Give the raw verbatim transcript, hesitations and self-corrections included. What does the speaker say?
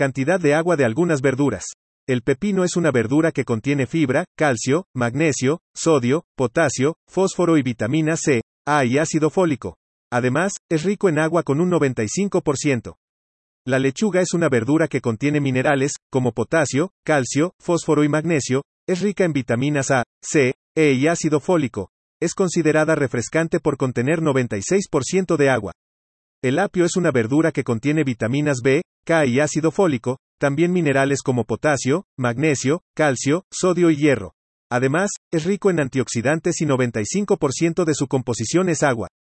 Cantidad de agua de algunas verduras. El pepino es una verdura que contiene fibra, calcio, magnesio, sodio, potasio, fósforo y vitamina C, A y ácido fólico. Además, es rico en agua con un noventa y cinco por ciento. La lechuga es una verdura que contiene minerales, como potasio, calcio, fósforo y magnesio, es rica en vitaminas A, C, E y ácido fólico. Es considerada refrescante por contener noventa y seis por ciento de agua. El apio es una verdura que contiene vitaminas B, K y ácido fólico, también minerales como potasio, magnesio, calcio, sodio y hierro. Además, es rico en antioxidantes y noventa y cinco por ciento de su composición es agua.